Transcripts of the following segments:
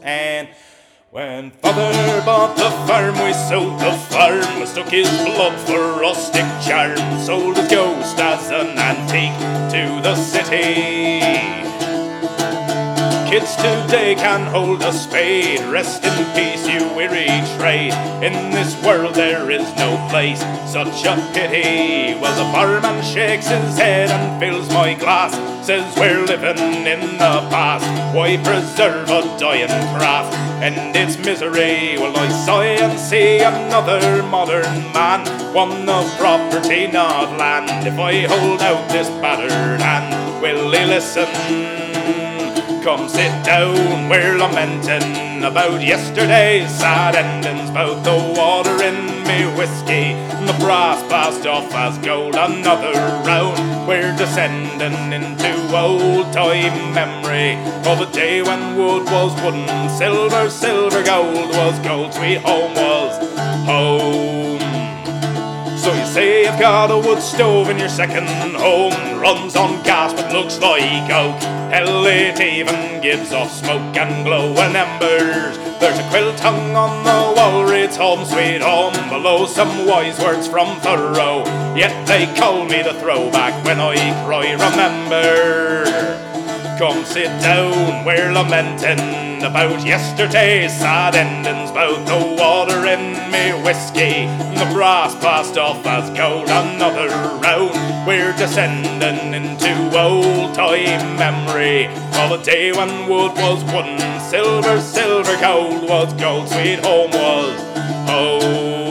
And when father bought the farm, we sold the farm. We stuck his blood for rustic charm, sold his ghost as an antique to the city. Kids today can hold a spade. Rest in peace, you weary trade. In this world there is no place, such a pity. Well, the barman shakes his head and fills my glass, says we're living in the past. Why preserve a dying craft? End its misery. Well, I sigh and see another modern man, one of property, not land. If I hold out this battered hand, will he listen? Come sit down, we're lamenting about yesterday's sad endings, about the water in me whiskey, and the brass passed off as gold. Another round, we're descending into old time memory of the day when wood was wooden, silver, silver, gold was gold, sweet home was home. So you say you've got a wood stove in your second home, runs on gas but looks like oak. Hell, it even gives off smoke and glowing embers. There's a quilt hung on the wall, reads home sweet home, below some wise words from Thoreau. Yet they call me the throwback when I cry remember. Come sit down, we're lamenting about yesterday's sad endings, about the water in me whiskey, and the brass passed off as gold. Another round, we're descending into old time memory of a day when wood was wooden, silver, silver, gold was gold, sweet home was home.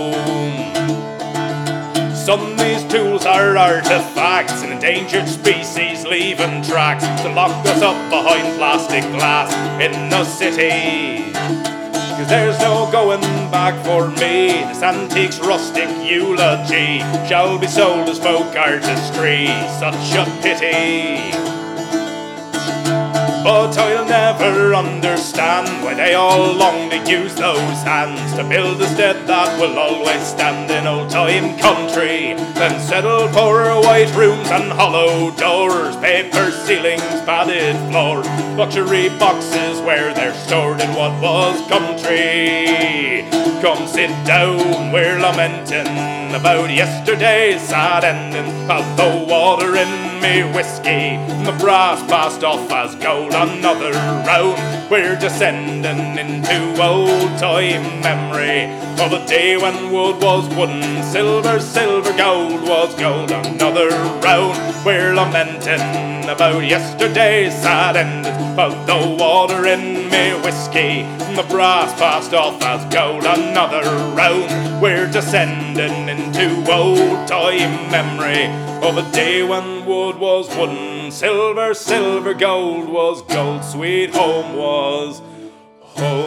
Some these tools are artifacts, an endangered species leaving tracks to lock us up behind plastic glass in the city. 'Cause there's no going back for me. This antique's rustic eulogy shall be sold as folk artistry, such a pity. But I'll never understand why they all long to use those hands to build a stead that will always stand in old time country. Then settle for white rooms and hollow doors, paper ceilings, padded floors, luxury boxes where they're stored in what was country. Come sit down, we're lamenting about yesterday's sad endings, about the water in me whiskey, and the brass passed off as gold. Another round, we're descending into old time memory of a day when wood was wooden, silver, silver, gold was gold. Another round, we're lamenting about yesterday's sad endings, about the water in me whiskey, and the brass passed off as gold. Another round, we're descending into old time memory of a day when wood was wooden, silver, silver, gold was gold, sweet home was home.